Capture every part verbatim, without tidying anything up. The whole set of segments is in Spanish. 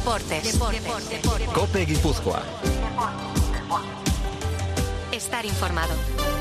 Deportes. Deportes. Deportes. COPE Guipúzcoa. Estar informado.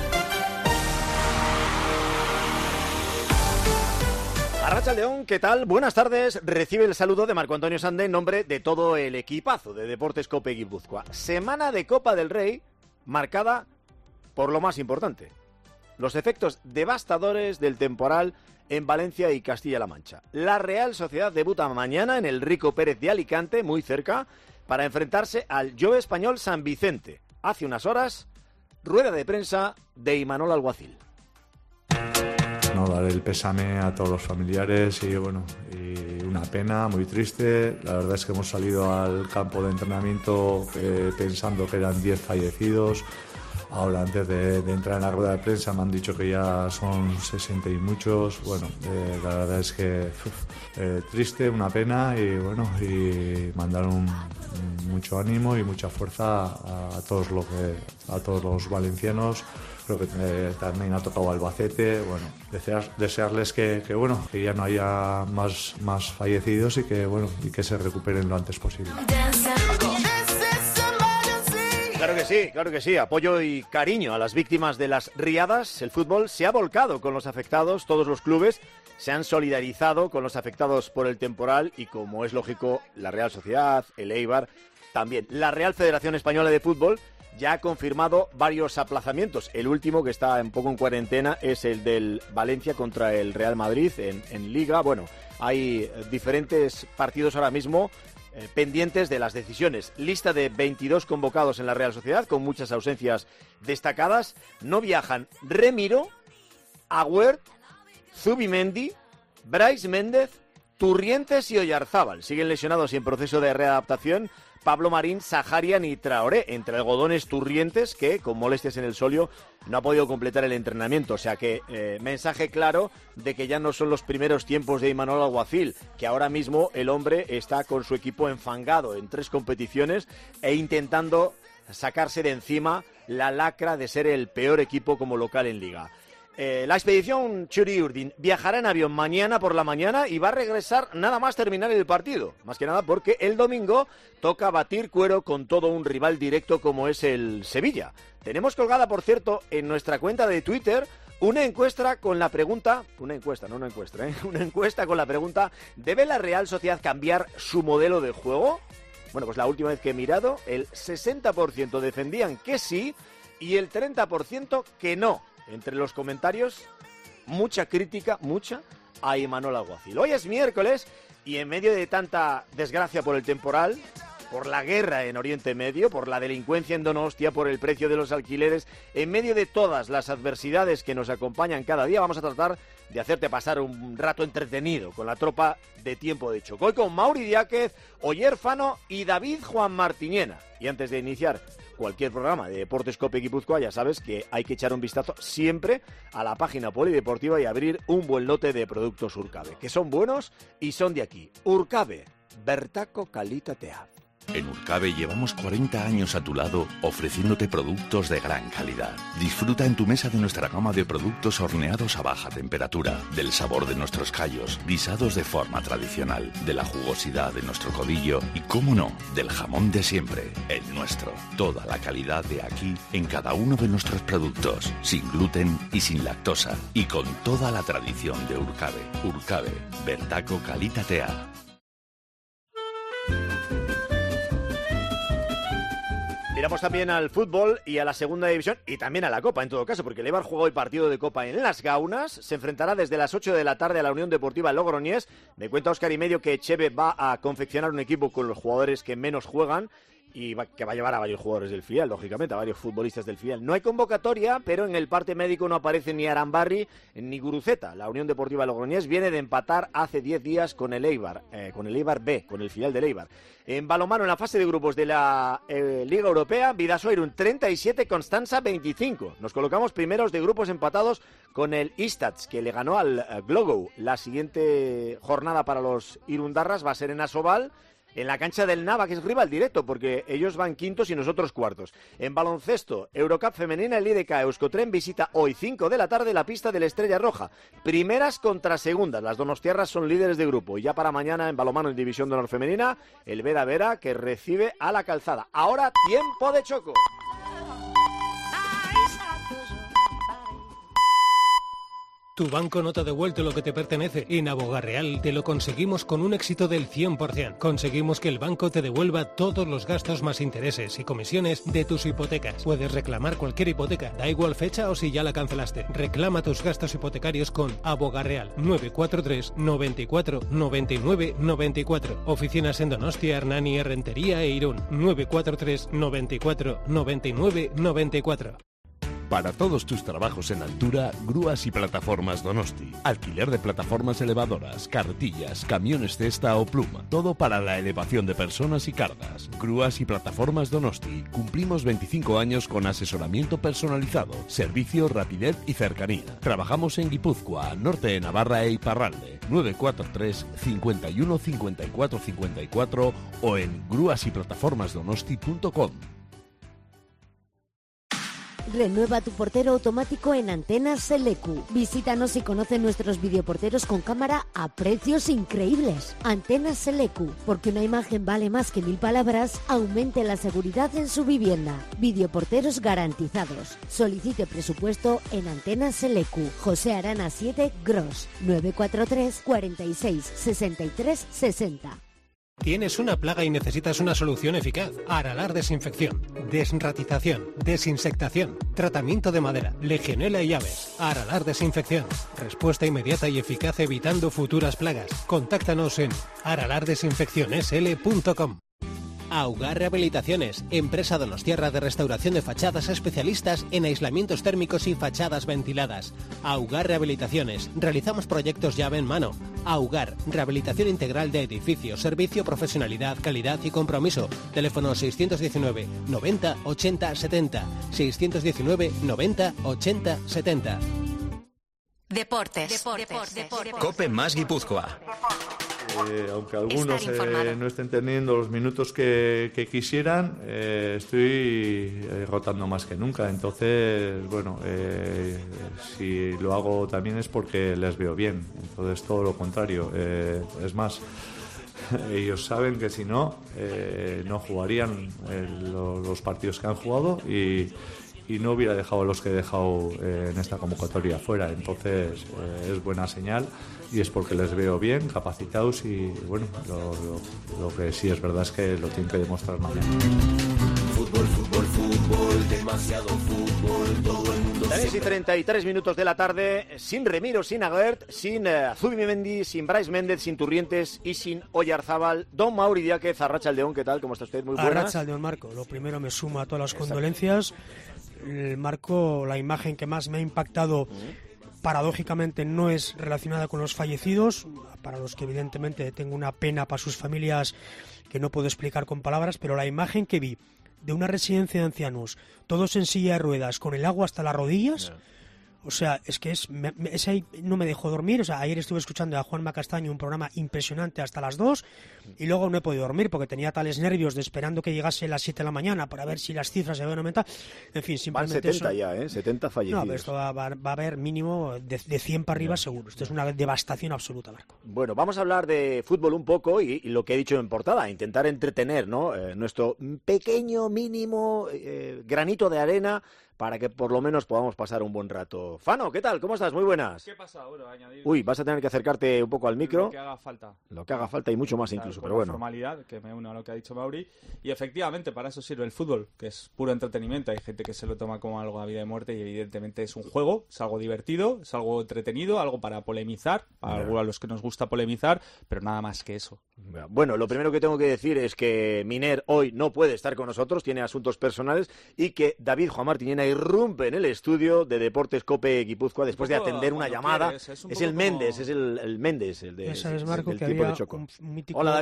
Arratsaldeon, ¿qué tal? Buenas tardes. Recibe el saludo de Marco Antonio Sande en nombre de todo el equipazo de Deportes COPE Guipúzcoa. Semana de Copa del Rey marcada por lo más importante: los efectos devastadores del temporal en Valencia y Castilla-La Mancha. La Real Sociedad debuta mañana en el Rico Pérez de Alicante, muy cerca, para enfrentarse al Jove Español San Vicente. Hace unas horas, rueda de prensa de Imanol Alguacil. No, dar el pésame a todos los familiares y bueno, y una pena muy triste. La verdad es que hemos salido al campo de entrenamiento eh, pensando que eran diez fallecidos. Ahora, antes de, de entrar en la rueda de prensa, me han dicho que ya son sesenta y muchos. Bueno, eh, la verdad es que uf, eh, triste, una pena y bueno, y mandar un, un, mucho ánimo y mucha fuerza a, a todos los que, a todos los valencianos. Creo que eh, también ha tocado Albacete. Bueno, desear, desearles que, que bueno, que ya no haya más, más fallecidos y que bueno, y que se recuperen lo antes posible. Claro que sí, claro que sí. Apoyo y cariño a las víctimas de las riadas. El fútbol se ha volcado con los afectados. Todos los clubes se han solidarizado con los afectados por el temporal y, como es lógico, la Real Sociedad, el Eibar, también. La Real Federación Española de Fútbol ya ha confirmado varios aplazamientos. El último, que está un poco en cuarentena, es el del Valencia contra el Real Madrid en, en Liga. Bueno, hay diferentes partidos ahora mismo Eh, pendientes de las decisiones. Lista de veintidós convocados en la Real Sociedad, con muchas ausencias destacadas. No viajan Remiro, Agüer, Zubimendi, Brais Méndez, Turrientes y Oyarzábal. Siguen lesionados y en proceso de readaptación Pablo Marín, Saharian y Traoré. Entre algodones, Turrientes, que con molestias en el solio no ha podido completar el entrenamiento. O sea que eh, mensaje claro de que ya no son los primeros tiempos de Imanol Alguacil, que ahora mismo el hombre está con su equipo enfangado en tres competiciones e intentando sacarse de encima la lacra de ser el peor equipo como local en Liga. Eh, la expedición Txuri Urdin viajará en avión mañana por la mañana y va a regresar nada más terminar el partido. Más que nada porque el domingo toca batir cuero con todo un rival directo como es el Sevilla. Tenemos colgada, por cierto, en nuestra cuenta de Twitter una encuesta con la pregunta... Una encuesta, no una encuesta, ¿eh? Una encuesta con la pregunta: ¿debe la Real Sociedad cambiar su modelo de juego? Bueno, pues la última vez que he mirado, el sesenta por ciento defendían que sí y el treinta por ciento que no. Entre los comentarios, mucha crítica, mucha, a Imanol Alguacil. Hoy es miércoles y en medio de tanta desgracia por el temporal, por la guerra en Oriente Medio, por la delincuencia en Donostia, por el precio de los alquileres, en medio de todas las adversidades que nos acompañan cada día, vamos a tratar de hacerte pasar un rato entretenido con la tropa de Tiempo de Choc. Hoy con Mauri Diáquez, Oyer Fano y David Juan Martiñena. Y antes de iniciar cualquier programa de Deportes COPE Guipúzcoa, ya sabes que hay que echar un vistazo siempre a la página polideportiva y abrir un buen lote de productos Urcabe, que son buenos y son de aquí. Urcabe, bertako kalitatea. En Urcabe llevamos cuarenta años a tu lado ofreciéndote productos de gran calidad. Disfruta en tu mesa de nuestra gama de productos horneados a baja temperatura, del sabor de nuestros callos, guisados de forma tradicional, de la jugosidad de nuestro codillo y, cómo no, del jamón de siempre, el nuestro. Toda la calidad de aquí en cada uno de nuestros productos, sin gluten y sin lactosa, y con toda la tradición de Urcabe. Urcabe, bertako kalitatea. Miramos también al fútbol y a la segunda división y también a la Copa, en todo caso, porque el Eibar juega hoy partido de Copa en Las Gaunas. Se enfrentará desde las ocho de la tarde a la Unión Deportiva Logroñés. Me cuenta Óscar y medio que Cheve va a confeccionar un equipo con los jugadores que menos juegan y va, que va a llevar a varios jugadores del filial, lógicamente, a varios futbolistas del filial. No hay convocatoria, pero en el parte médico no aparece ni Arambarri ni Guruceta. La Unión Deportiva Logroñés viene de empatar hace diez días con el Eibar, eh, con el Eibar B, con el filial del Eibar. En balonmano, en la fase de grupos de la eh, Liga Europea, Bidasoa Irún treinta y siete, Constanza veinticinco. Nos colocamos primeros de grupos empatados con el Istats, que le ganó al uh, Glogo. La siguiente jornada para los irundarras va a ser en Asobal. en la cancha del Nava, que es rival directo, porque ellos van quintos y nosotros cuartos. En baloncesto, Eurocup femenina, el I D K Euskotren visita hoy cinco de la tarde la pista de la Estrella Roja. Primeras contra segundas, las donostiarras son líderes de grupo. Y ya para mañana en balonmano en División de Honor femenina, el Vera Vera que recibe a la Calzada. Ahora tiempo de choco. Tu banco no te ha devuelto lo que te pertenece. En Abogarreal te lo conseguimos con un éxito del cien por ciento. Conseguimos que el banco te devuelva todos los gastos más intereses y comisiones de tus hipotecas. Puedes reclamar cualquier hipoteca, da igual fecha o si ya la cancelaste. Reclama tus gastos hipotecarios con Abogarreal. nueve cuatro tres, noventa y cuatro, noventa y nueve, noventa y cuatro. Oficinas en Donostia, Hernani, Errentería e Irún. nueve cuatro tres, noventa y cuatro, noventa y nueve, noventa y cuatro. Para todos tus trabajos en altura, Grúas y Plataformas Donosti. Alquiler de plataformas elevadoras, carretillas, camiones cesta o pluma. Todo para la elevación de personas y cargas. Grúas y Plataformas Donosti. Cumplimos veinticinco años con asesoramiento personalizado, servicio, rapidez y cercanía. Trabajamos en Guipúzcoa, norte de Navarra e Iparralde. nueve cuatro tres, cincuenta y uno, cincuenta y cuatro, cincuenta y cuatro o en grúas y plataformas donosti punto com. Renueva tu portero automático en Antenas Selecu. Visítanos y conoce nuestros videoporteros con cámara a precios increíbles. Antenas Selecu, porque una imagen vale más que mil palabras, aumente la seguridad en su vivienda. Videoporteros garantizados. Solicite presupuesto en Antenas Selecu. José Arana siete, Gros. nueve cuatro tres, cuarenta y seis, sesenta y tres, sesenta. ¿Tienes una plaga y necesitas una solución eficaz? Aralar Desinfección, desratización, desinsectación, tratamiento de madera, legionela y aves. Aralar Desinfección. Respuesta inmediata y eficaz evitando futuras plagas. Contáctanos en aralar desinfección s l punto com. Augar Rehabilitaciones, empresa donostiarra de restauración de fachadas, especialistas en aislamientos térmicos y fachadas ventiladas. Augar Rehabilitaciones, realizamos proyectos llave en mano. Augar, rehabilitación integral de edificios, servicio, profesionalidad, calidad y compromiso. Teléfono seiscientos diecinueve, noventa, ochenta, setenta. seiscientos diecinueve, noventa, ochenta, setenta. Deportes. Deportes. Deportes. Deportes. Cope más Guipúzcoa. Eh, aunque algunos eh, no estén teniendo los minutos que, que quisieran, eh, estoy eh, rotando más que nunca. Entonces, bueno, eh, si lo hago también es porque les veo bien. Entonces, todo lo contrario. Eh, es más, ellos saben que si no, eh, no jugarían eh, los, los partidos que han jugado y... y no hubiera dejado los que he dejado eh, en esta convocatoria fuera. Entonces eh, es buena señal y es porque les veo bien, capacitados y bueno, lo, lo, lo que sí es verdad es que lo tienen que demostrar mañana. Fútbol, fútbol, fútbol, demasiado fútbol, todo el mundo... tres y treinta y tres minutos de la tarde, sin Remiro, sin Aguert, sin uh, Zubimendi, sin Brais Méndez, sin Turrientes y sin Oyarzábal. Don Mauri Diáquez, Arratsaldeón, ¿qué tal? ¿Cómo está usted? Muy buenas. Arratsaldeón, Marco. Lo primero me sumo a todas las Exacto. condolencias. El Marco, la imagen que más me ha impactado, uh-huh. paradójicamente no es relacionada con los fallecidos, para los que evidentemente tengo una pena para sus familias que no puedo explicar con palabras, pero la imagen que vi de una residencia de ancianos, todos en silla de ruedas, con el agua hasta las rodillas... Yeah. O sea, es que es, me, me, ese no me dejó dormir. O sea, ayer estuve escuchando a Juanma Castaño, un programa impresionante hasta las dos, y luego no he podido dormir porque tenía tales nervios de esperando que llegase a las siete de la mañana para ver si las cifras se habían aumentado. En fin, simplemente van setenta eso. Ya, ¿eh? setenta fallecidos. No, pero esto va, va, va a haber mínimo de, de cien para arriba seguro. Esto es una devastación absoluta, Marco. Bueno, vamos a hablar de fútbol un poco y, y lo que he dicho en portada, intentar entretener, ¿no? Eh, nuestro pequeño, mínimo eh, granito de arena para que por lo menos podamos pasar un buen rato. Fano, ¿qué tal? ¿Cómo estás? Muy buenas. ¿Qué pasa ahora? Añadir... Uy, vas a tener que acercarte un poco al micro. Lo que haga falta. Lo que haga falta y mucho más claro, incluso, por pero bueno. La formalidad, que me uno a lo que ha dicho Mauri. Y efectivamente, para eso sirve el fútbol, que es puro entretenimiento. Hay gente que se lo toma como algo a vida y muerte y evidentemente es un juego, es algo divertido, es algo entretenido, algo para polemizar, para yeah. algunos a los que nos gusta polemizar, pero nada más que eso. Bueno, lo primero que tengo que decir es que Miner hoy no puede estar con nosotros, tiene asuntos personales, y que David Juan Martiniena irrumpe en el estudio de Deportes Cope Guipúzcoa después de atender una llamada. Quieres, es, un es el como... Méndez, es el, el Méndez, el de Esa es Marco, el que tipo había de Choco. Un mítico... Hola, David.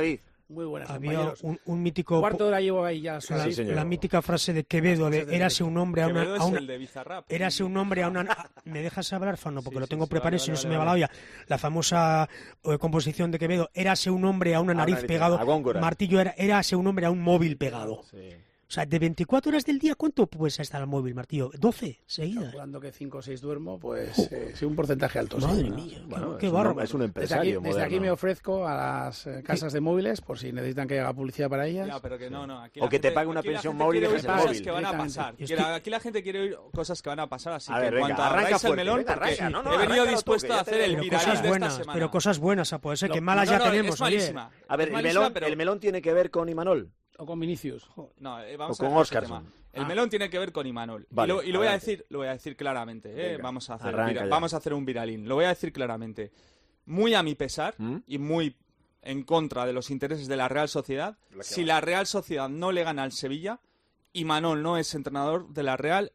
Muy buenas, Había un, un mítico... Cuarto de hora llevo ahí ya. La, Sí, la, la mítica frase de Quevedo de érase un hombre a una... Quevedo es a una el de Bizarrap. érase un hombre a una... a- ¿Me dejas hablar, Fano? Porque Sí, lo sí, tengo sí, preparado y vale, si no vale, se me va vale. la olla. La famosa eh, composición de Quevedo, érase un hombre a una A una nariz nariz, pegado, a Góngora. martillo, era, érase un hombre a un móvil pegado. Sí. O sea, de veinticuatro horas del día, ¿cuánto puedes estar al móvil, Martillo? ¿doce seguidas? Calculando que cinco o seis duermo, pues eh, sí, un porcentaje alto. sí. Madre mía, Bueno, qué es, bárbaro. un, es un Desde aquí, empresario desde aquí moderno. me ofrezco a las eh, casas de móviles por si necesitan que haga publicidad para ellas. Ya, pero que no, no. Aquí O la que te gente- pague una aquí la pensión gente móvil y quiere dejes oír el cosas móvil. que van a Directamente. pasar. Yo Quiere- estoy- Aquí la gente quiere oír cosas que van a pasar, así A que ver, en venga, cuanto arranca abráis el fuerte, melón, venga, porque arranca, no, no, he venido arráncalo tú, dispuesto que a ya te hacer el veo. Pero viralín cosas de esta buenas, semana. pero cosas buenas, a poder ser Lo- que malas No, ya no, tenemos, es oye. malísima. A ver, Es el malísima, melón, pero- el melón tiene que ver con Imanol. O con Vinicius. No, eh, vamos O a con dejar ese Óscarson. tema. El Ah. melón tiene que ver con Imanol. Vale, y lo, y lo voy a adelante. decir, lo voy a decir claramente, eh. Venga, vamos a hacer arranca vira- ya. vamos a hacer un viralín. Lo voy a decir claramente. Muy a mi pesar ¿Mm? y muy en contra de los intereses de la Real Sociedad. Si la Real Sociedad no le gana al Sevilla, Imanol no es entrenador de la Real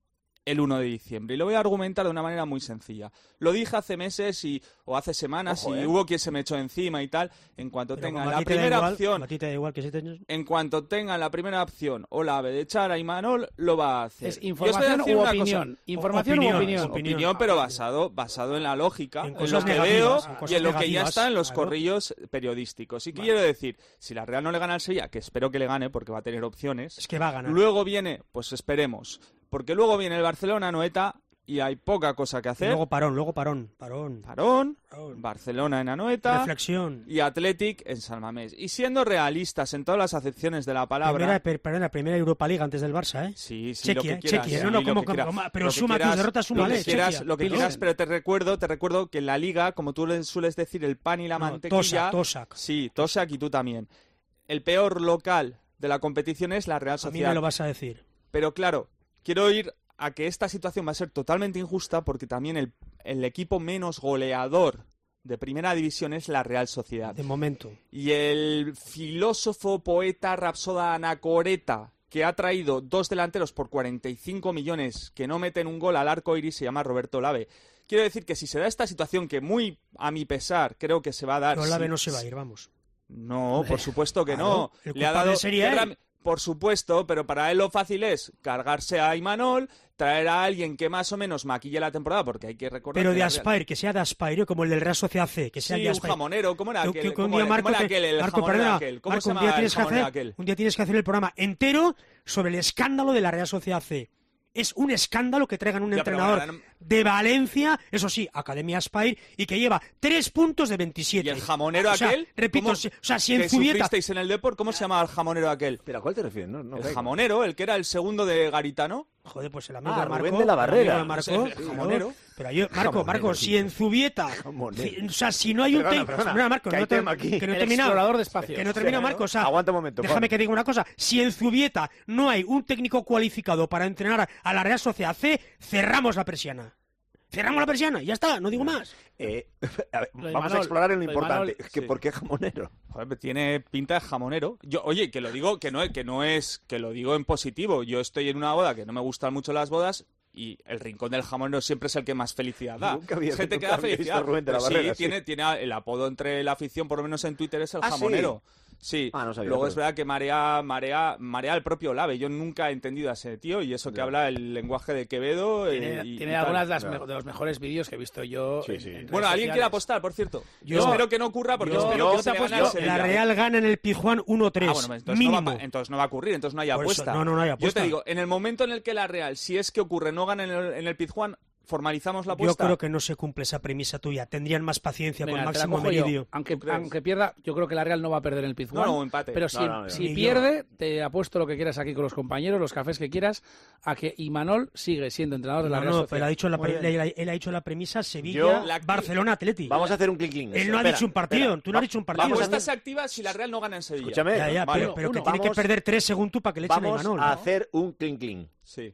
el uno de diciembre. Y lo voy a argumentar de una manera muy sencilla. Lo dije hace meses y, o hace semanas Ojo, y eh. hubo quien se me echó encima y tal. En cuanto Pero tengan como a la ti te da primera igual, opción, como a ti te da igual que siete años. en cuanto tengan la primera opción o la ave de echar a Imanol, lo va a hacer. Es Yo os voy a información decir u una opinión. cosa. Información Opinión, u opinión. opinión. Opinión, pero basado, basado en la lógica, En en, cosas lo que negativas, veo en cosas y en lo que ya negativas, está en los claro. corrillos periodísticos. Y quiero decir, si la Real no le gana al Sevilla, que espero que le gane porque va a tener opciones, Es que va a ganar. luego viene, pues esperemos, porque luego viene el Barcelona, Anoeta, y hay poca cosa que Y hacer. luego parón, luego parón, parón. Parón, Parón. Barcelona en Anoeta Reflexión. y Athletic en San Mamés. Y siendo realistas en todas las acepciones de la palabra... Primera, per- perdona, primera Europa League antes del Barça, ¿eh? Sí, sí, Chequia, lo que eh, quieras. chequia, sí, no, no, lo como- que como- quieras. como- pero Lo que suma tus quieras, derrotas, lo súmale, que quieras, chequia. lo que Pilsen. quieras, pero te recuerdo, te recuerdo que en la Liga, como tú le sueles decir, el pan y la No, mantequilla... Tosak, Tosak. Sí, Tosak y tú también. El peor local de la competición es la Real A mí Sociedad. me lo vas a decir. Pero claro, quiero ir a que esta situación va a ser totalmente injusta porque también el, el equipo menos goleador de primera división es la Real Sociedad. De momento. Y el filósofo, poeta, rapsoda anacoreta que ha traído dos delanteros por cuarenta y cinco millones que no meten un gol al arco iris se llama Roberto Olave. Quiero decir que si se da esta situación que muy a mi pesar creo que se va a dar... Pero Olave si- no se va a ir, vamos. No, por supuesto que Claro, no. el Le ha culpable dado sería guerra- él. Por supuesto, pero para él lo fácil es cargarse a Imanol, traer a alguien que más o menos maquille la temporada, porque hay que recordar Pero que de la Real- Aspire, que sea de Aspire, como el del Real Sociedad C, que sea Sí, de un Aspire. jamonero, ¿cómo era Que- aquel? que- que un ¿Cómo día era- Marco, cómo era te- aquel, el Marco, jamonero perdona, aquel? ¿Cómo Marco, se un día llamaba el tienes que jamonero hacer, aquel? un día tienes que hacer el programa entero sobre el escándalo de la Real Sociedad C. Es un escándalo que traigan un Ya, pero entrenador bueno, de Valencia, eso sí, Academia Aspire, y que lleva tres puntos de veintisiete. ¿Y el jamonero O sea, aquel? repito, ¿Cómo- si- o sea, si en que Zubieta... sufristeis en el Depor, ¿cómo se llamaba el jamonero aquel? ¿Pero a cuál te refieres? No, no El caigo. jamonero, el que era el segundo de Garitano. Joder, pues el amigo Ah, de Marco. Rubén de la el Barrera. amigo de Marco, Pues el claro. jamonero. Pero yo, Marco, Jamonero, Marco, sí. si en Zubieta... Jamonero. si- o sea, si no hay un... Perdona, te- perdona, Mira, Marco, que no hay te- tema aquí. que no he El terminado. explorador de espacios. Que no termina, Marco. O sea, Aguanta un momento, déjame Juan. que diga una cosa. Si en Zubieta no hay un técnico cualificado para entrenar a la Real Sociedad C, cerramos la persiana. Cerramos la persiana, ya está, no digo más. Eh, a ver, Lo de vamos a Imanol, explorar en lo lo de importante. Imanol, que sí. ¿Por qué jamonero? Joder, pero tiene pinta de jamonero. Yo, oye, que lo digo, que no, que no es, que lo digo en positivo. Yo estoy en una boda que no me gustan mucho las bodas y el rincón del jamonero siempre es el que más felicidad da. Nunca había- Es gente que nunca da había visto felicidad. a Rubén de la Pero sí, Barrera, sí. tiene, tiene el apodo entre la afición, por lo menos en Twitter, es el ¿Ah, sí? jamonero. Sí, Ah, no sabía, luego pero- es verdad que marea, marea, marea al propio Olave. Yo nunca he entendido a ese tío y eso que Ya. habla el lenguaje de Quevedo. eh, Tiene, y- tiene y tal. algunas de, las Claro. me- de los mejores vídeos que he visto yo. Sí, en- sí. en redes Bueno, ¿alguien quiere sociales. apostar, por cierto? Yo- Yo espero que no ocurra porque yo- espero yo que te se le gane apuesto- al Sevilla. La Real gana en el Pizjuán uno tres. Ah, bueno, entonces no, mínimo. va, entonces no va a ocurrir, entonces no hay Por eso, apuesta. no, no, no hay apuesta. Yo te digo, en el momento en el que la Real, si es que ocurre, no gana en el, en el Pizjuán, formalizamos la Yo apuesta. creo que no se cumple esa premisa tuya. Tendrían más paciencia Venga, con te la Máximo cojo yo. Meridio. Aunque, ¿Tú crees? aunque pierda, yo creo que la Real no va a perder en el Pizjuán. No, no, empate. Pero si, No, no, no. si Ni yo. pierde, te apuesto lo que quieras aquí con los compañeros, los cafés que quieras, a que Imanol sigue siendo entrenador de la No, Real no, Sociedad. pero ha dicho la Muy pre- bien. él, él ha dicho la premisa Sevilla, Yo- La- Barcelona, Atleti. Vamos a hacer un clic-clic. Él no ha Espera, dicho un partido, espera. tú no has Va- dicho un La partido. vamos a apuesta hacer- se activa si la Real no gana en Sevilla. Escúchame. Ya, ya, Vale. pero, pero que Uno. tiene que Vamos- perder tres según tú para que le echen a Vamos Imanol. a ¿no? hacer un clin-clin. Sí.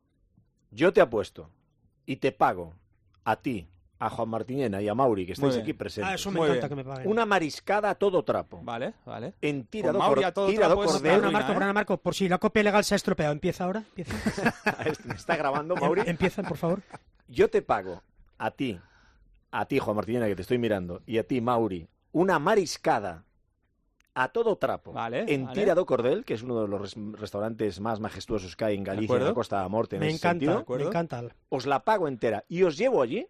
Yo te apuesto y te pago a ti, a Juan Martiñena y a Mauri, que estáis Bien. aquí presentes, Ah, eso me Muy encanta bien. que me paguen. una mariscada a todo trapo. Vale, vale. En tirado, Con Mauri cor- a todo tirado trapo es cordel. Perdona, ruina, Marco, ¿eh? perdona, Marco, por si la copia legal se ha estropeado. ¿Empieza ahora? ¿Empieza? ¿Me está grabando, Mauri? Empiezan, por favor. Yo te pago a ti, a ti, Juan Martiñena, que te estoy mirando, y a ti, Mauri, una mariscada a todo trapo, Vale, en vale. Tira do Cordel, que es uno de los res- restaurantes más majestuosos que hay en Galicia, en acuerdo. la Costa da Morte, en Me ese encanta, sentido, me encanta. os la pago entera y os llevo allí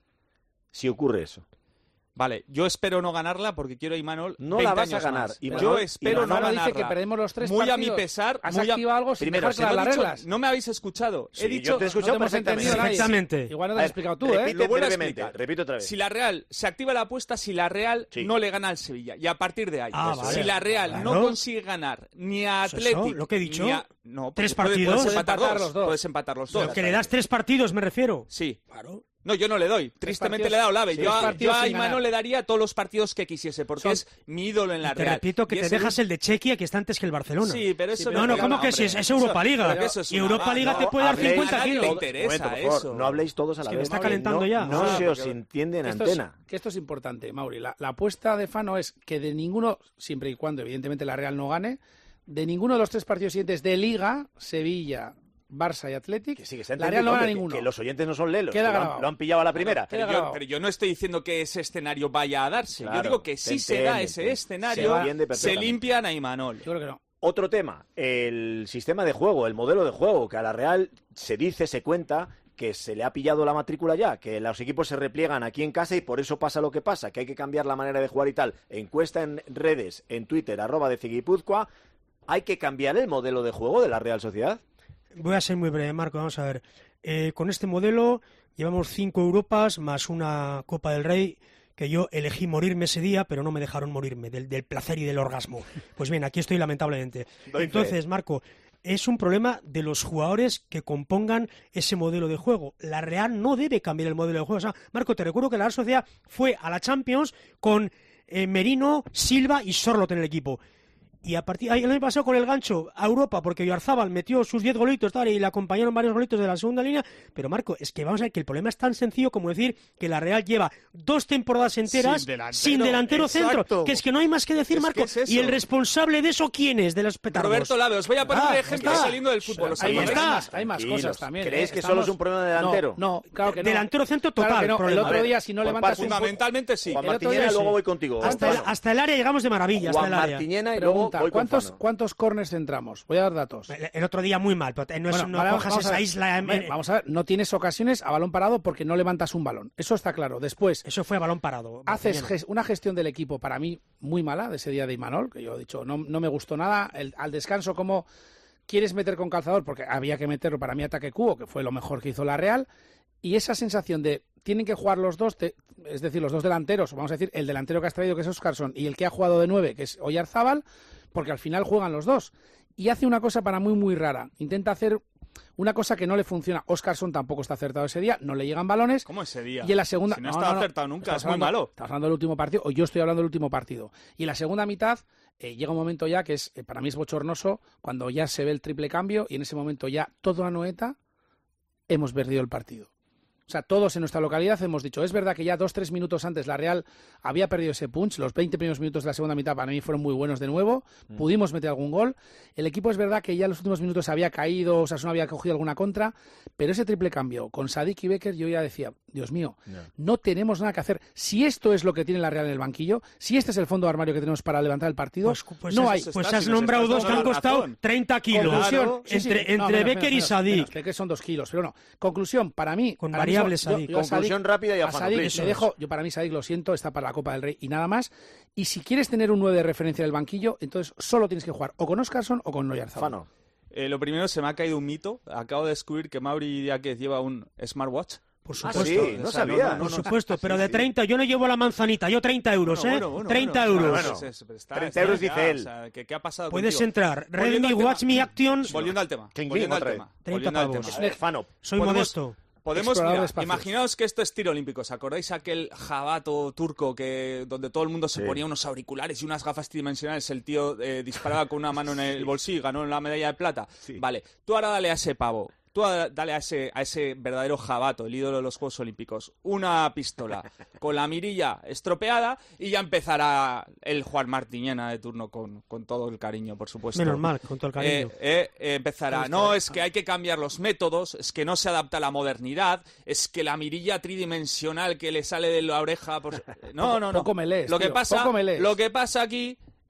si ocurre eso. Vale, yo espero no ganarla porque quiero a Imanol No veinte la vas a años ganar, más. Imanol, Yo espero no Imanol dice ganarla. que perdemos los tres Muy a mi partidos. pesar. ¿Has muy a- activado algo sin Primero, dejar si claras No he las dicho- reglas? no me habéis escuchado. Sí, He dicho, yo te he escuchado no te hemos perfectamente. entendido, Rai. Perfectamente. Igual no te A has ver, explicado tú, ¿eh? repite Lo vuelvo a brevemente, explicar. repito otra vez. Si la Real se activa la apuesta, si la Real Sí. no le gana al Sevilla. Y a partir de ahí, Ah, eso, vale. si la Real Claro. no consigue ganar ni a Eso, eso, Athletic, lo que he dicho. ni a- no, Tres puede- partidos. Puedes empatar, Puedes empatar dos, los dos. Puedes empatar los dos. Pero que le das tres partidos, me refiero. Sí. Claro. No, yo no le doy. Tristemente partidos- le he dado el AVE. tres Yo a, partidos yo a sin ganar. Imanol le daría todos los partidos que quisiese, porque Son- es mi ídolo en la Te Real. repito que Y te es el dejas el de Chequia, que está antes que el Barcelona. Sí, pero eso... No, no, ¿cómo que sí? Es, es Europa Liga. pero que eso es Y una Europa va- Liga no, te puede dar habléis- cincuenta a nadie le kilos. interesa Un momento, por favor, eso. no habléis todos a la Es que me vez. está Mauri, calentando no, ya. No Ah, se os porque- entiende en Esto es- antena. que esto es importante, Mauri. La, la apuesta de Fano es que de ninguno, siempre y cuando evidentemente la Real no gane, de ninguno de los tres partidos siguientes de Liga, Sevilla, Barça y Athletic, Que sí, que se la entiende, Real no gana hombre, que- ninguno. Que los oyentes no son lelos. Queda que lo, han, grabado. lo han pillado a la primera. Queda Pero yo, grabado. pero yo no estoy diciendo que ese escenario vaya a darse. Claro, yo digo que te si se da entiende, ese te- escenario, se entiende se perfectamente. limpian a Imanol. Yo creo que no. Otro tema, el sistema de juego, el modelo de juego, que a la Real se dice, se cuenta que se le ha pillado la matrícula ya, que los equipos se repliegan aquí en casa y por eso pasa lo que pasa, que hay que cambiar la manera de jugar y tal. Encuesta en redes, en Twitter, arroba de Ciguipúzcoa, ¿hay que cambiar el modelo de juego de la Real Sociedad? Voy a ser muy breve, Marco. Vamos a ver. Eh, con este modelo llevamos cinco Europas más una Copa del Rey que yo elegí morirme ese día, pero no me dejaron morirme del, del placer y del orgasmo. Pues bien, aquí estoy lamentablemente. Doy fe. Entonces, Marco, es un problema de los jugadores que compongan ese modelo de juego. La Real no debe cambiar el modelo de juego. O sea, Marco, te recuerdo que la Real Sociedad fue a la Champions con eh, Merino, Silva y Sorlot en el equipo. Y a partir ahí el año pasado con el gancho a Europa, porque Oyarzábal metió sus diez golitos tal, y le acompañaron varios golitos de la segunda línea. Pero Marco, es que vamos a ver que el problema es tan sencillo como decir que la Real lleva dos temporadas enteras Sin delantero, sin delantero exacto. centro. Que es que no hay más que decir, Es Marco. que es eso. ¿Y el responsable de eso quién es? De los petardos. Roberto Lave, os voy a poner Ah, un ejemplo está. saliendo del fútbol. ¿os Hay, Ahí más, acordáis? está. hay más, hay más Tranquilos. cosas también. ¿Creéis ¿eh? que solo es un problema de delantero? No, no, claro que no. Delantero centro total, Claro que no. El problema. otro A ver, día, si no por levantas partes. un... Fundamentalmente sí. Juan el otro Martiñena, día luego sí. voy contigo. Hasta el, Fano. hasta el área llegamos de maravilla. Hasta Juan el área. Martiñena y luego Pregunta, voy con ¿cuántos, Fano. ¿cuántos corners centramos? Voy a dar datos. El, el otro día muy mal, pero no, es, Bueno, no vale, cojas vamos a esa ver. isla. en- Hombre, Vamos a ver, no tienes ocasiones a balón parado porque no levantas un balón. Eso está claro. Después, Eso fue a balón parado. haces Martiñena. ges- una gestión del equipo para mí muy mala de ese día de Imanol, que yo he dicho, no, no me gustó nada. El- al descanso, como quieres meter con calzador, porque había que meterlo para mí ataque cubo, que fue lo mejor que hizo la Real, y esa sensación de tienen que jugar los dos, te- es decir, los dos delanteros, vamos a decir, el delantero que has traído, que es Óscarson, y el que ha jugado de nueve, que es Oyarzábal, porque al final juegan los dos. Y hace una cosa para muy, muy rara. Intenta hacer una cosa que no le funciona. Óscarson tampoco está acertado ese día, no le llegan balones. ¿Cómo ese día? Y en la segunda... Si no está acertado nunca, Estás es muy hablando- malo. Estás hablando del último partido, o yo estoy hablando del último partido. Y en la segunda mitad eh, llega un momento ya que es eh, para mí es bochornoso, cuando ya se ve el triple cambio y en ese momento ya todo a Noeta hemos perdido el partido. O sea, todos en nuestra localidad hemos dicho, es verdad que ya dos, tres minutos antes la Real había perdido ese punch, los veinte primeros minutos de la segunda mitad para mí fueron muy buenos de nuevo, Mm. pudimos meter algún gol, el equipo es verdad que ya en los últimos minutos había caído, o sea, no había cogido alguna contra, pero ese triple cambio con Sadik y Becker yo ya decía, Dios mío, no tenemos nada que hacer. Si esto es lo que tiene la Real en el banquillo, si este es el fondo de armario que tenemos para levantar el partido, Pues, pues no has, hay... pues está, has si nos nombrado estás dos que han dando la costado razón. treinta kilos. Conclusión, sí, sí, entre no, entre menos, Becker menos, y Sadik. menos, Becker son dos kilos, pero no. Conclusión, para mí... Con ahora variables, mismo, yo- Sadik. yo a Conclusión rápida y a a Fano, Sadik please. le dejo, yo para mí Sadik, lo siento, está para la Copa del Rey y nada más. Y si quieres tener un nueve de referencia en el banquillo, entonces solo tienes que jugar o con Óscarson o con Oyarzábal. Fano. Eh, lo primero, se me ha caído un mito. Acabo de descubrir que Mauri Díaz lleva un smartwatch. Por Ah, supuesto. sí, no O sea, sabía. no, no, Por no. supuesto, pero Sí, de sí. treinta, yo no llevo la manzanita, yo treinta euros, Bueno, ¿eh? bueno, bueno, treinta bueno, euros. bueno, es- es- está- treinta está euros ya, dice él. o sea, ¿qué, qué ha pasado Puedes contigo? entrar. Volviendo Redmi al tema. Watch Me Action. Volviendo al tema. Cling, Volviendo al otra tema. treinta volviendo al pavos. tema. Eh, Fano. Soy Podemos- modesto. Podemos, Explorador mira, de espacios. imaginaos que esto es tiro olímpico. ¿Os acordáis aquel jabato turco que donde todo el mundo se Sí. ponía unos auriculares y unas gafas tridimensionales? El tío eh, disparaba con una mano en el bolsillo y ganó la medalla de plata. Vale, tú ahora dale a ese pavo. Tú ahora dale a ese, a ese verdadero jabato, el ídolo de los Juegos Olímpicos, una pistola con la mirilla estropeada y ya empezará el Juan Martiñena de turno con, con todo el cariño, por supuesto. Menos mal, con todo el cariño. Eh, eh, eh, empezará. No, es que hay que cambiar los métodos, es que no se adapta a la modernidad, es que la mirilla tridimensional que le sale de la oreja. Por... No, no, no. Poco me lees, lo que tío, pasa, poco me lees. lo que pasa aquí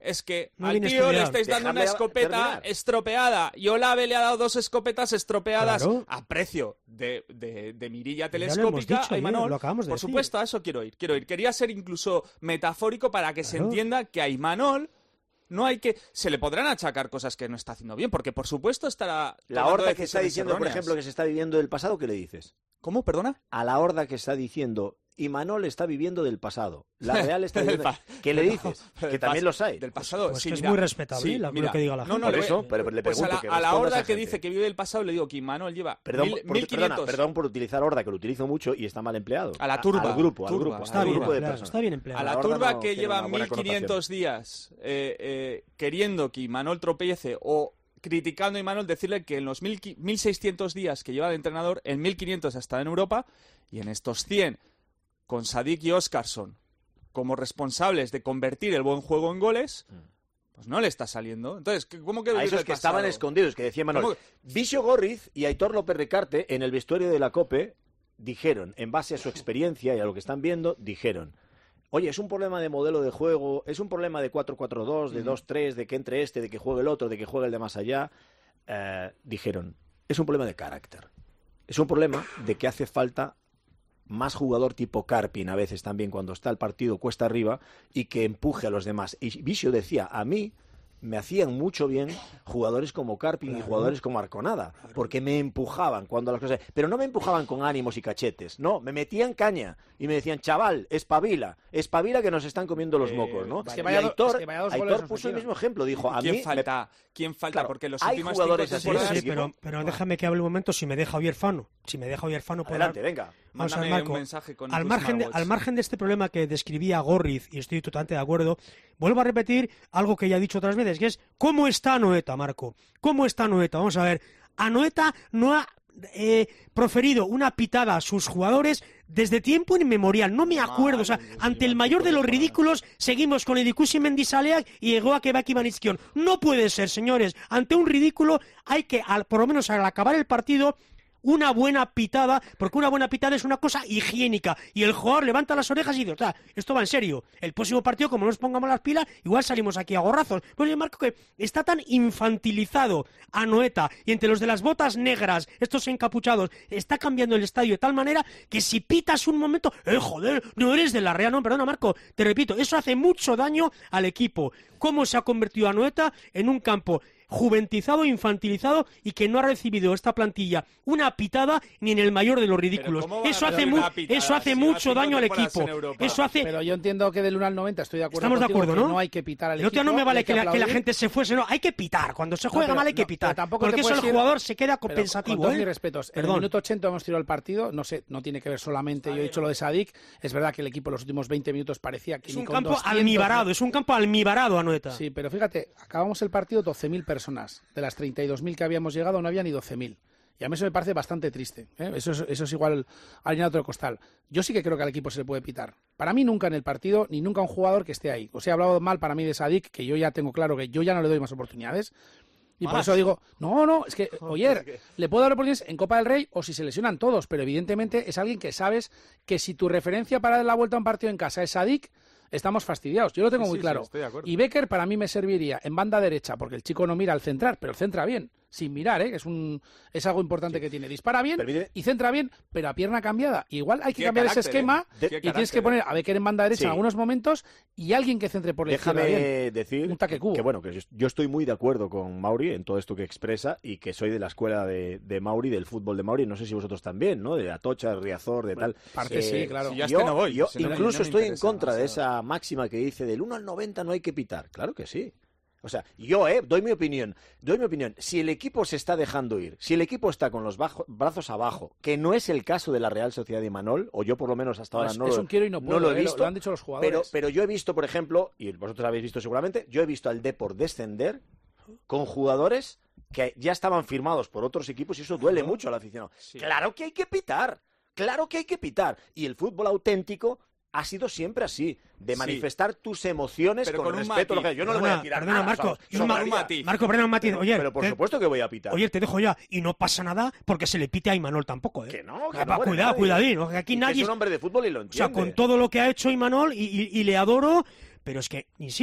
es que No al viene tío le estudiado. estáis dando Dejadle una escopeta terminar. estropeada y Olave le ha dado dos escopetas estropeadas Claro. a precio de, de, de mirilla Ya lo hemos telescópica dicho a ayer, Imanol. lo acabamos de Por decir. supuesto, a eso quiero ir, quiero ir. Quería ser incluso metafórico para que se Claro. entienda que a Imanol no hay que... Se le podrán achacar cosas que no está haciendo bien, porque por supuesto estará... La tomando horda que está decisiones diciendo, por erróneas. ejemplo, que se está viviendo del pasado, ¿qué le dices? ¿Cómo? ¿Perdona? A la horda que está diciendo, Imanol está viviendo del pasado. La Real está Del viviendo... pa- ¿Qué le del dices? pa- Que del también pas- los hay. Del pasado, Pues sí, que es mira, muy respetable, sí, la- lo mira. que diga la No, gente. no, Por le- eso, pero le pues a pregunto la, que a la responda horda esa que gente. dice que vive del pasado le digo que Imanol lleva Perdón, mil- por, mil quinientos. perdona, perdón por utilizar horda, que lo utilizo mucho y está mal empleado. A la turba. Al grupo, al Turba, grupo. Está al bien grupo de empleado, personas. está bien empleado. A la horda turba no que tiene lleva una buena mil quinientos días eh, eh, queriendo que Imanol tropiece o criticando a Imanol, decirle que en los mil, mil seiscientos días que lleva de entrenador, en mil quinientos ha estado en Europa y en estos cien con Sadik y Óscarson como responsables de convertir el buen juego en goles, pues no le está saliendo. Entonces, ¿cómo que A vivir esos del que pasado? estaban escondidos, que decía Manuel. ¿Cómo? Vicio Gorriz y Aitor López Ricarte, en el vestuario de la COPE, dijeron, en base a su experiencia y a lo que están viendo, dijeron, oye, es un problema de modelo de juego, es un problema de cuatro cuatro dos, de dos tres, de que entre este, de que juegue el otro, de que juegue el de más allá. Eh, dijeron, es un problema de carácter. Es un problema de que hace falta más jugador tipo Karpin a veces también cuando está el partido cuesta arriba y que empuje a los demás. Y Vicio decía, a mí me hacían mucho bien jugadores como Karpin Claro. y jugadores como Arconada, porque me empujaban cuando las cosas... Pero no me empujaban con ánimos y cachetes, no, me metían caña y me decían, chaval, espabila, espabila que nos están comiendo los Eh, mocos, ¿no? es que Y vaya do- Aitor, es que vaya dos Aitor goles puso el ofensivos. mismo ejemplo, dijo, a ¿Quién mí... me- falta? ¿Quién falta? Claro, Porque los hay últimos jugadores cinco así, Sí, temporadas... sí, equipo. pero, pero déjame que hable un momento si me deja Oyer Fano. Si me deja Oyer Fano, puedo Adelante, hablar. venga. Vamos a ver, Mándame Marco, un mensaje con al tu margen, de, smartwatch. al margen de este problema que describía Gorriz, y estoy totalmente de acuerdo, vuelvo a repetir algo que ya he dicho otras veces, que es ¿cómo está Anoeta, Marco? ¿Cómo está Anoeta? Vamos a ver, Anoeta no ha eh, proferido una pitada a sus jugadores desde tiempo inmemorial, no me acuerdo, o sea, ante el mayor de los ridículos seguimos con Edikusi Mendizaleak y Egoak Ebaki Manizkion. No puede ser, señores, ante un ridículo hay que, al, por lo menos al acabar el partido, una buena pitada, porque una buena pitada es una cosa higiénica, y el jugador levanta las orejas y dice, o sea, esto va en serio, el próximo partido, como no nos pongamos las pilas, igual salimos aquí a gorrazos. Pues yo marco que está tan infantilizado Anoeta, y entre los de las botas negras, estos encapuchados, está cambiando el estadio de tal manera que si pitas un momento, eh, joder, no eres de la Real, no, perdona Marco, te repito, eso hace mucho daño al equipo. ¿Cómo se ha convertido Anoeta en un campo juventizado, infantilizado y que no ha recibido esta plantilla una pitada ni en el mayor de los ridículos? ¿cómo va a Eso hace, recibir mu una pitada eso hace si mucho lleva daño al cinco temporadas equipo. en Europa? Eso hace... Pero yo entiendo que del uno al noventa estoy de acuerdo Estamos de contigo acuerdo, que ¿no? no hay que pitar al El otro equipo. día no me vale hay que la, que la aplaudir. gente se fuese, no, hay que pitar. Cuando se No, juega pero mal hay que no, pitar. pero tampoco Porque te eso el puedes ir- jugador se queda Pero con- compensativo. Con todos ¿eh? mis respetos. En el Perdón. minuto ochenta hemos tirado el partido. No sé, no tiene que ver solamente. Yo he dicho lo de Sadik. Es verdad que el equipo los últimos veinte minutos parecía que Es ni un con campo doscientos, almibarado, es un campo almibarado, Anoeta. Sí, pero fíjate, acabamos el partido doce mil personas. De las treinta y dos mil que habíamos llegado no había ni doce mil. Y a mí eso me parece bastante triste. ¿eh? Eso, es, eso es igual harina de otro costal. Yo sí que creo que al equipo se le puede pitar. Para mí nunca en el partido, ni nunca un jugador que esté ahí. Os he hablado mal para mí de Sadik, que yo ya tengo claro que yo ya no le doy más oportunidades. Y por ¿Más? eso digo, no, no, es que, oye, le puedo dar oportunidades en Copa del Rey o si se lesionan todos, pero evidentemente es alguien que sabes que si tu referencia para dar la vuelta a un partido en casa es Sadik, estamos fastidiados. Yo lo tengo Sí, muy sí, claro. sí, estoy de acuerdo. Y Becker para mí me serviría en banda derecha, porque el chico no mira al centrar, pero centra bien, sin mirar, ¿eh? Es un es algo importante que tiene. Dispara bien Permite- y centra bien, pero a pierna cambiada. Igual hay que Qué cambiar ese carácter, esquema ¿eh? Qué y tienes carácter, que poner ¿eh? a Becker en banda derecha Sí. en algunos momentos y alguien que centre por la izquierda bien. Déjame decir Un taque cubo. que bueno, que yo, yo estoy muy de acuerdo con Mauri en todo esto que expresa y que soy de la escuela de, de Mauri, del fútbol de Mauri, no sé si vosotros también, ¿no? De Atocha, Riazor, de tal. Eh, parte sí, claro. Si yo a yo este no voy, yo si no me- incluso no me estoy en interesa contra de demasiado. esa máxima que dice del uno al noventa no hay que pitar. Claro que sí. O sea, yo, eh, doy mi opinión, doy mi opinión. Si el equipo se está dejando ir, si el equipo está con los bajo- brazos abajo, que no es el caso de la Real Sociedad de Imanol, o yo por lo menos hasta No, ahora es- no, es lo, un quiero y no puedo, lo he eh, lo- visto, lo han dicho los jugadores. Pero, pero yo he visto, por ejemplo, y vosotros habéis visto seguramente, yo he visto al Depor descender con jugadores que ya estaban firmados por otros equipos y eso duele mucho al aficionado. Sí. Claro que hay que pitar, claro que hay que pitar. Y el fútbol auténtico ha sido siempre así, de Sí. manifestar tus emociones Pero con, con un respeto a lo matiz. que yo no le voy Perdona, a tirar perdona, nada, Marco, o sea, y un ma- sobraría. un matiz. Marco, perdona un matiz. Pero, Oye, pero por te- supuesto que voy a pitar. Oye, te dejo ya. Y no pasa nada porque se le pite a Imanol tampoco, ¿eh? Que no, que Ah, no, va, de cuidado, nadie. cuidadín. ¿no? Que aquí Y que nadie... es un hombre de fútbol y lo O sea, entiende. con todo lo que ha hecho Imanol, y, y- y le adoro, pero es que, insisto,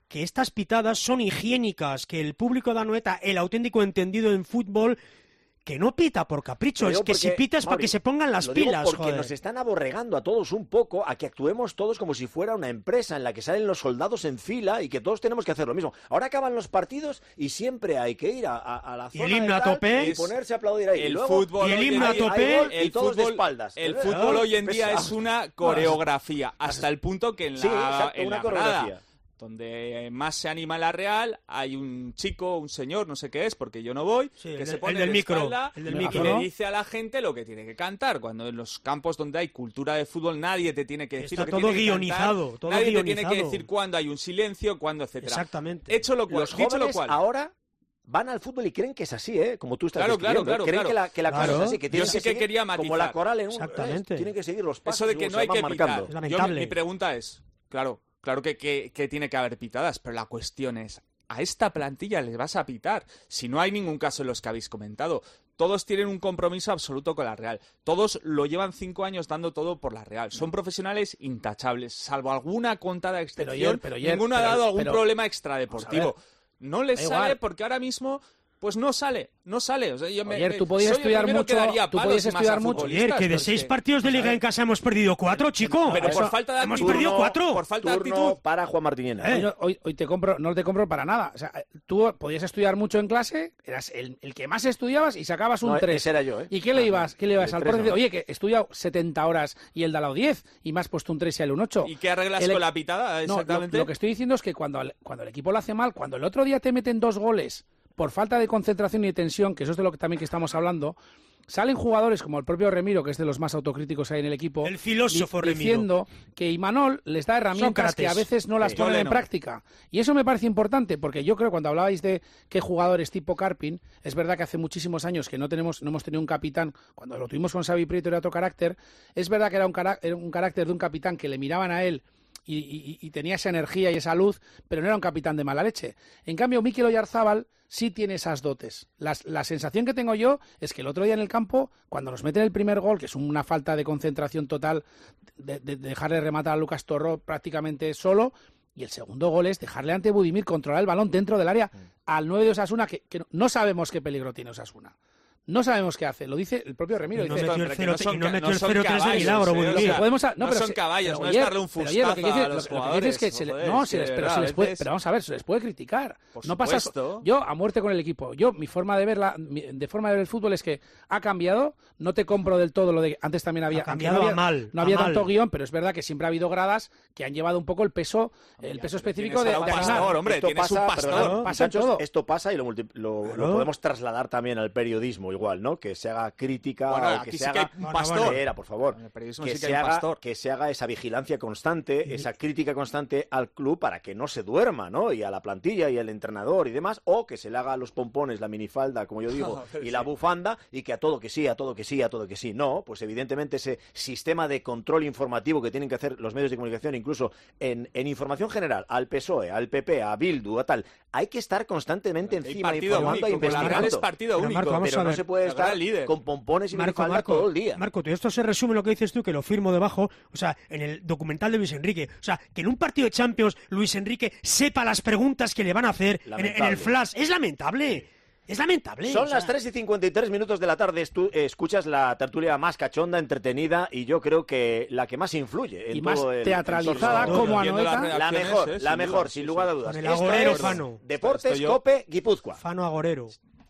que estas pitadas son higiénicas, que el público de Anoeta, el auténtico entendido en fútbol, que no pita por capricho, es que porque, si pita es para que se pongan las lo digo pilas, porque joder. nos están aborregando a todos un poco a que actuemos todos como si fuera una empresa en la que salen los soldados en fila y que todos tenemos que hacer lo mismo. Ahora acaban los partidos y siempre hay que ir a, a, a la y zona el himno de a tal tope, y ponerse a aplaudir ahí. El y luego, fútbol y el hoy himno en a día- tope, el y todos de fútbol, espaldas. el ¿Eh? fútbol hoy en día Pesado. es una coreografía, hasta el punto que en la, Sí, exacto, en una la coreografía. grada, donde más se anima la Real, hay un chico, un señor, no sé qué es, porque yo no voy, Sí, que el se del- pone el del de micro, espalda el del y micro. le dice a la gente lo que tiene que cantar. Cuando en los campos donde hay cultura de fútbol nadie te tiene que decir Está lo que todo tiene que guionizado, cantar, todo nadie te tiene guionizado. que decir cuándo hay un silencio, cuándo, etcétera. Exactamente. Hecho lo cual, Los dicho lo jóvenes cual, ahora van al fútbol y creen que es así, ¿eh? Como tú estás Claro, claro, describiendo, ¿eh? claro, Creen claro. que la, que la cosa Claro. es así, que Yo tienen sí que seguir quería como matizar. la coral en un... Exactamente. ¿eh? Tienen que seguir los pasos eso de que según no se hay van que marcando. pitar. Es Yo, mi, lamentable. mi pregunta es, claro, claro que, que, que tiene que haber pitadas, pero la cuestión es, ¿a esta plantilla les vas a pitar? Si no hay ningún caso en los que habéis comentado. Todos tienen un compromiso absoluto con la Real. Todos lo llevan cinco años dando todo por la Real. Son profesionales intachables, salvo alguna contada excepción. ayer- pero ayer- ninguno ha pero- dado algún pero- problema extradeportivo. No les Da sale igual. porque ahora mismo... Pues no sale, no sale. O sea, yo me, Ayer me- tú podías soy el estudiar primero que mucho, daría tú palos podías y más a estudiar mucho. futbolistas, Ayer, que de pero seis es partidos de liga en casa hemos perdido cuatro, chico. Pero por Eso- falta de hemos actitud, perdido cuatro. por falta de Turno actitud. para Juan Martiniena. Hoy, no- hoy, hoy te compro, no te compro para nada. O sea, tú podías estudiar mucho en clase, eras el, el que más estudiabas y sacabas un No, tres. ese era yo, ¿eh? ¿Y qué le ibas? ¿Qué le ibas El al tres profe? no. Oye, que he estudiado setenta horas y él da la diez y me has puesto un tres y él un ocho. ¿Y qué arreglas El- con la pitada? No, lo, Exactamente. lo que estoy diciendo es que cuando, al- cuando el equipo lo hace mal, cuando el otro día te meten dos goles por falta de concentración y de tensión, que eso es de lo que también que estamos hablando, salen jugadores como el propio Remiro, que es de los más autocríticos ahí en el equipo, El filósofo di- Remiro. diciendo que Imanol les da herramientas Sócrates. que a veces no las Sí. ponen Yo en le no. práctica. Y eso me parece importante, porque yo creo cuando hablabais de qué jugadores tipo Carpin, es verdad que hace muchísimos años que no tenemos no hemos tenido un capitán, cuando lo tuvimos con Xavi Prieto era otro carácter, es verdad que era un, cara- era un carácter de un capitán que le miraban a él y, y- y tenía esa energía y esa luz, pero no era un capitán de mala leche. En cambio, Mikel Oyarzábal sí tiene esas dotes. Las- la sensación que tengo yo es que el otro día en el campo, cuando nos meten el primer gol, que es una falta de concentración total, de, de- de dejarle rematar a Lucas Torró prácticamente solo, y el segundo gol es dejarle ante Budimir controlar el balón dentro del área al nueve de Osasuna, que, que no- no sabemos qué peligro tiene Osasuna. No sabemos qué hace, lo dice el propio Remiro. Y no dice, metió el Pero que cero- no son y no ca- metió no el son cero tres de caballos, milagro, eh, Budimir. o sea, podemos a- no pero son se- caballos, pero no oye, es darle un pero oye, lo que fustazo dice- a lo- los lo que dice jugadores. es que se le- joder, no, es se que les, de pero, verdad, se les a puede, veces- pero vamos a ver, se les puede criticar. Por No pasa, supuesto. yo a muerte con el equipo. Yo mi forma de verla, mi- de forma de ver el fútbol es que ha cambiado. No te compro del todo lo de antes también había. Ha cambiado aunque no a había, mal, No a había mal. tanto guión, pero es verdad que siempre ha habido gradas que han llevado un poco el peso, el peso específico de, tienes ahora de un ganar. pastor, hombre, Esto tienes un pasa, pastor. perdonad, Pasa en muchachos, todo. esto pasa y lo, multi- lo, lo Claro. podemos trasladar también al periodismo igual, ¿no? Que se haga crítica Bueno, o aquí que sí se que haga... hay un Bueno, pastor. bueno. Espera, por favor. En el periodismo Que sí que se, hay un haga, pastor. que se haga esa vigilancia constante, esa crítica constante al club para que no se duerma, ¿no? Y a la plantilla y al entrenador y demás, o que se le haga a los pompones la minifalda, como yo digo, y la bufanda, y que a todo que sí, a todo que sí, a todo que sí. No, pues evidentemente ese sistema de control informativo que tienen que hacer los medios de comunicación, incluso en, en información general, al P S O E, al P P, a Bildu, a tal, hay que estar constantemente Hay encima partido informando e único, con la Real es investigando. partido Pero, único. Marco, vamos Pero a no ver. se puede La estar Real líder. con pompones y Marco, minifalda Marco, todo el día. Marco, todo esto se resume en lo que dices tú, que lo firmo debajo, o sea, en el documental de Luis Enrique. O sea, que en un partido de Champions Luis Enrique sepa las preguntas que le van a hacer en, en Lamentable. el flash. Es lamentable. Es lamentable. Son o sea, las tres y cincuenta y tres minutos de la tarde, Estu- eh, escuchas la tertulia más cachonda, entretenida y yo creo que la que más influye en Y más todo el teatralizada entorno. como Viendo las Anoeta. La reacciones, mejor, eh, la sin mejor, duda, sin sí, lugar a sí. dudas. Con el Esto agorero es Fano. Deportes Estoy yo. Cope Guipúzcoa. Fano Agorero.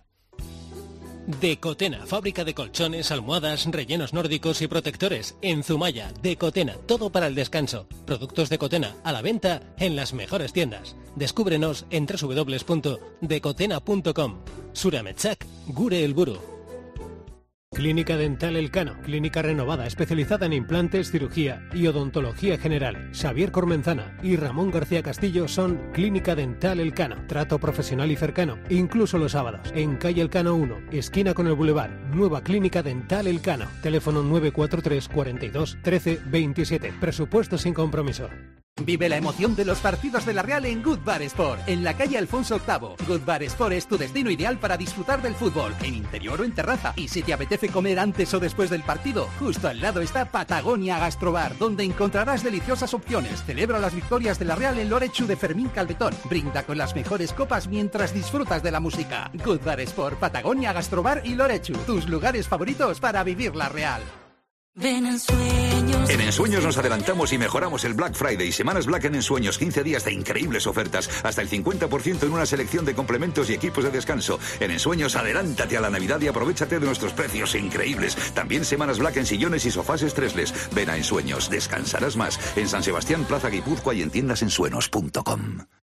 Decotena, fábrica de colchones, almohadas, rellenos nórdicos y protectores. En Zumaya, Decotena, todo para el descanso. Productos Decotena, a la venta en las mejores tiendas. Descúbrenos en doble u doble u doble u punto decotena punto com. Surametsak, gure elburu. Clínica Dental Elcano, clínica renovada especializada en implantes, cirugía y odontología general. Xavier Cormenzana y Ramón García Castillo son Clínica Dental Elcano. Trato profesional y cercano, incluso los sábados. En calle Elcano uno, esquina con el Boulevard. Nueva Clínica Dental Elcano. Teléfono nueve cuatro tres, cuarenta y dos, trece, veintisiete. Presupuesto sin compromiso. Vive la emoción de los partidos de la Real en Good Bar Sport, en la calle Alfonso octavo. Good Bar Sport es tu destino ideal para disfrutar del fútbol, en interior o en terraza. Y si te apetece comer antes o después del partido, justo al lado está Patagonia Gastrobar, donde encontrarás deliciosas opciones. Celebra las victorias de la Real en Lorechu de Fermín Calvetón. Brinda con las mejores copas mientras disfrutas de la música. Good Bar Sport, Patagonia Gastrobar y Lorechu, tus lugares favoritos para vivir la Real. Ven en Sueños. En Ensueños nos adelantamos y mejoramos el Black Friday. Semanas Black en Ensueños, quince días de increíbles ofertas. Hasta el cincuenta por ciento en una selección de complementos y equipos de descanso. En Ensueños, adelántate a la Navidad y aprovéchate de nuestros precios increíbles. También Semanas Black en sillones y sofás estresles. Ven a Ensueños, descansarás más. En San Sebastián, Plaza Guipúzcoa y en tiendas ensuenos punto com.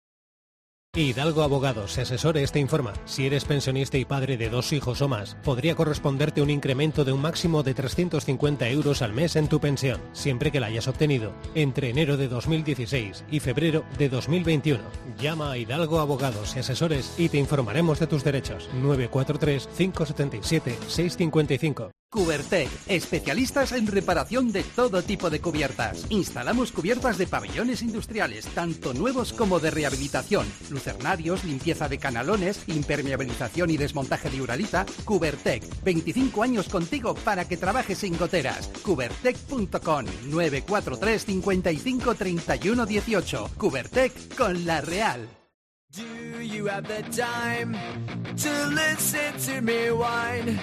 Hidalgo Abogados y Asesores te informa. Si eres pensionista y padre de dos hijos o más, podría corresponderte un incremento de un máximo de trescientos cincuenta euros al mes en tu pensión, siempre que la hayas obtenido entre enero de dos mil dieciséis y febrero de dos mil veintiuno. Llama a Hidalgo Abogados y Asesores y te informaremos de tus derechos. nueve cuatro tres, cinco siete siete, seis cinco cinco. Cubertec, especialistas en reparación de todo tipo de cubiertas. Instalamos cubiertas de pabellones industriales, tanto nuevos como de rehabilitación, lucernarios, limpieza de canalones, impermeabilización y desmontaje de uralita. Cubertec, veinticinco años contigo para que trabajes sin goteras. Cubertec punto com, nueve cuatro tres, cinco cinco, treinta y uno dieciocho. Cubertec con la Real. Do you have the time to listen to me whine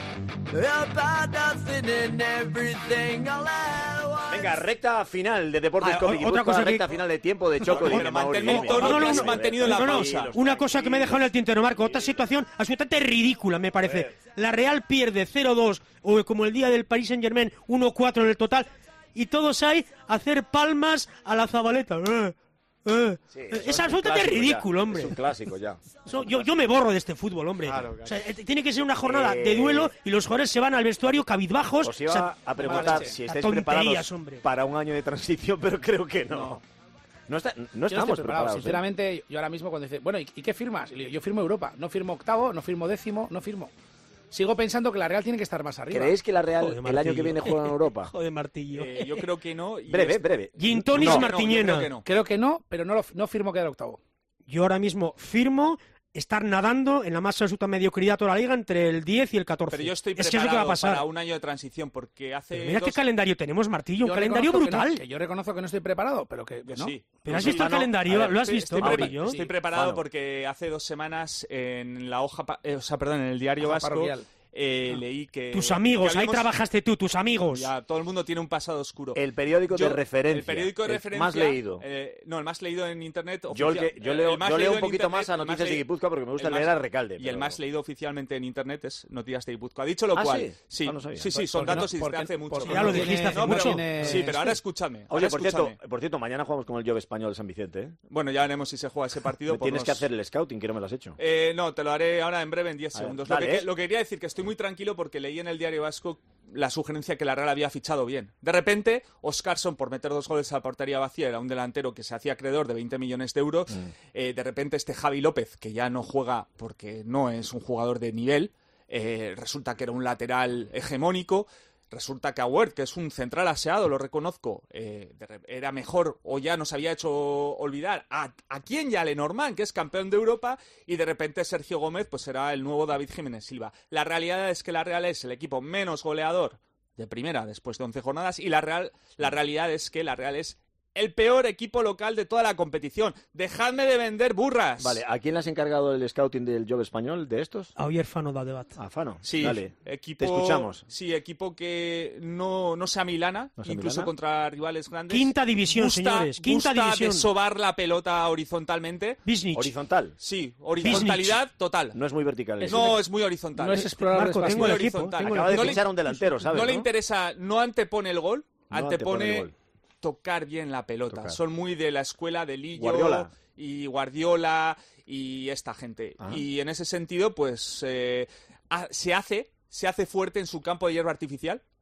about nothing and everything all at once? Venga, recta final de Deportes Ah, con otra Guipúzcoa, cosa que- recta final de tiempo de Choco. Bueno, Dime, Mauri, mantén el dime. tono No, no, que has no, mantenido en la no, no, pausa. una cosa que me he dejado en el tintero, Marco, otra situación absolutamente ridícula, me parece. La Real pierde cero dos, o como el día del Paris Saint-Germain, uno cuatro en el total, y todos hay a hacer palmas a la Zabaleta. Eh, eh. Sí, es eso es un absolutamente clásico ridículo, ya. hombre. Es un clásico ya. So, yo, yo me borro de este fútbol, hombre. Claro, claro. O sea, eh, tiene que ser una jornada Eh, de duelo y los jugadores se van al vestuario cabizbajos. Os iba O sea, a preguntar leche. si estáis Tonterías, preparados hombre. para un año de transición, pero creo que no. No. No, está- no Yo no estamos estoy preparado. preparados. ¿eh? Sinceramente, yo ahora mismo cuando dice, bueno, ¿y, y qué firmas? Y le digo, yo firmo Europa, no firmo octavo, no firmo décimo, no firmo. Sigo pensando que la Real tiene que estar más arriba. ¿Creéis que la Real Joder, el año Martillo. que viene juega en Europa? Joder, Martillo. Eh, yo creo que no. y Breve, es- breve. Gin Tonic No, y no, yo Martiñena. creo que no. Creo que no, pero no, lo, no firmo quedar octavo. Yo ahora mismo firmo estar nadando en la más absoluta mediocridad de toda la liga entre el diez y el catorce. Pero yo estoy es que es lo que va a preparado pasar. para un año de transición porque hace Pero mira dos... qué calendario tenemos, Martillo, un Yo calendario reconozco que no, brutal. que yo reconozco que no estoy preparado, pero que, que no. Sí. Pero has Sí, visto el Fano, calendario, a ver, ¿lo has estoy- visto, Estoy, prepa- Martillo? estoy preparado Fano. porque hace dos semanas en la hoja, pa- eh, o sea, perdón, en el diario Hoja vasco parroquial. eh, leí que Tus amigos, que ahí habíamos- trabajaste tú, tus amigos. Ya, todo el mundo tiene un pasado oscuro. El periódico Yo- de referencia. El periódico de el referencia. más leído. eh, no, el más leído en internet. Yo, el oficial- que- yo eh, leo, el más yo leo leído un en poquito internet, más a el más Noticias de leído- Guipúzcoa porque me gusta el leer más- a Recalde. Y el pero- más leído oficialmente en internet es Noticias de Guipúzcoa. Dicho lo ¿Ah, cual, sí? sí, Ah, no sabía. sí, sí, ¿Por- son por qué no? datos y ¿Por desde qué- hace mucho. por qué Ya lo no dijiste tiene- hace No, pero- mucho. tiene- Sí, pero ahora escúchame. Oye, ahora por cierto, escúchame. por cierto, mañana jugamos con el Job Español de San Vicente. ¿eh? Bueno, ya veremos si se juega ese partido. Me por tienes los- que hacer el scouting, que no me lo has hecho. Eh, no, te lo haré ahora en breve, en diez A ver, segundos. dale, lo, que, ¿eh? lo que quería decir que estoy muy tranquilo porque leí en el diario vasco la sugerencia que la Real había fichado bien. De repente, Óscarson, por meter dos goles a la portería vacía, era un delantero que se hacía acreedor de veinte millones de euros. Mm. Eh, de repente, este Javi López, que ya no juega porque no es un jugador de nivel, eh, resulta que era un lateral hegemónico. Resulta que Auert, que es un central aseado, lo reconozco, eh, de re- era mejor o ya nos había hecho olvidar a, a quién ya Lenormand, que es campeón de Europa, y de repente Sergio Gómez pues será el nuevo David Jiménez Silva. La realidad es que la Real es el equipo menos goleador de primera después de once jornadas y la, Real, la realidad es que la Real es el peor equipo local de toda la competición. Dejadme de vender burras. Vale, ¿a quién le has encargado el scouting del Job Español de estos? A Oyer Fano da debate. A Fano. Sí, Dale. equipo, Te escuchamos. Sí, equipo que no, no se amilana, ¿No se incluso amilana? contra rivales grandes. Quinta división, Gusta- señores, quinta gusta división. de sobar la pelota horizontalmente. Bisnich. Horizontal. Sí, horizontalidad total. No es muy vertical. Es eso. No, es muy horizontal. No es explorar Marco, espacio. tengo el muy equipo. horizontal. tengo el Acaba de No le- fichar a un delantero, ¿sabes? no le no? interesa, no antepone el gol, No antepone, antepone el gol. tocar bien la pelota. Tocar. Son muy de la escuela de Lillo Guardiola. y Guardiola y esta gente. Ah. Y en ese sentido, pues eh, ha- se hace se hace fuerte en su campo de hierba artificial,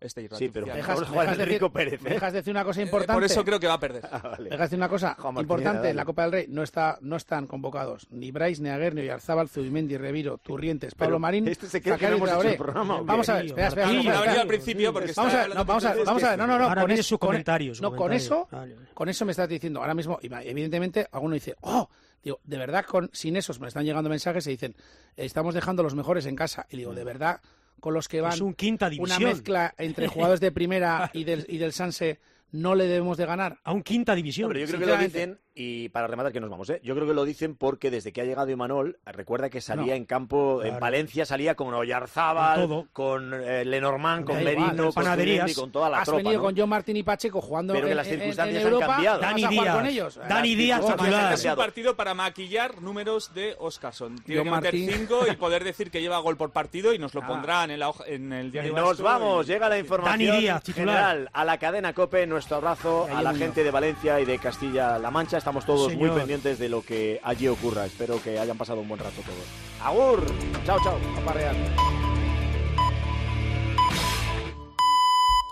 este Sí, pero artificial. dejas, jugar a Enrico decir, Pérez. ¿eh? dejas decir una cosa Eh, importante. por eso creo que va a perder. Ah, vale. Dejas decir una cosa Juan Martín, importante. dale. En la Copa del Rey no está, no están convocados ni Brais, ni Aguer, ni Oyarzábal, Zubimendi, Reviro, Turrientes, Pablo Pero Marín. este se cree que Zacarías no hemos Traoré. hecho el programa, ¿o qué? Vamos a ver, espera, espera. Sí, espera, ha espera. venido al principio porque Vamos a estaba ver, no, hablando vamos a ver, con vamos a ver, no, no, no. Ahora con viene es- su con- comentario, su No, con comentario. eso, Vale, vale. con eso me estás diciendo ahora mismo, y evidentemente, alguno dice, oh, digo, de verdad, con, sin esos me están llegando mensajes y dicen, estamos dejando los mejores en casa. Y digo, de verdad, con los que van Es un quinta una división. mezcla entre jugadores de primera y del, y del Sanse, no le debemos de ganar. A un quinta No, división. pero yo creo que lo Sinceramente. dicen, y para rematar que nos vamos, ¿eh? Yo creo que lo dicen porque desde que ha llegado Imanol, recuerda que salía No. en campo, en Claro. Valencia salía con Oyarzábal, Con todo. con eh, Lenormand, con Da igual, Merino, con panaderías. Zubimendi, con toda la Has tropa, venido ¿no? con John Martín y Pacheco jugando Pero que en, las en- circunstancias en han Europa. cambiado. ¿Vas a Dani jugar Díaz. con ellos? Dani Díaz, Oh, titular. Es un partido para maquillar números de Oscarson. Tiene Yo, que meter Martín. cinco y poder decir que lleva gol por partido y nos lo Nada. pondrán en, la hoja- en el diario Nos Vasco vamos, y- llega la información Dani Díaz, titular. general a la cadena COPE. Nuestro abrazo Y ahí a la el mundo. gente de Valencia y de Castilla-La Mancha. Estamos todos muy Señor. pendientes de lo que allí ocurra. Espero que hayan pasado un buen rato todos. ¡Agur! ¡Chao, chao! Copa Real.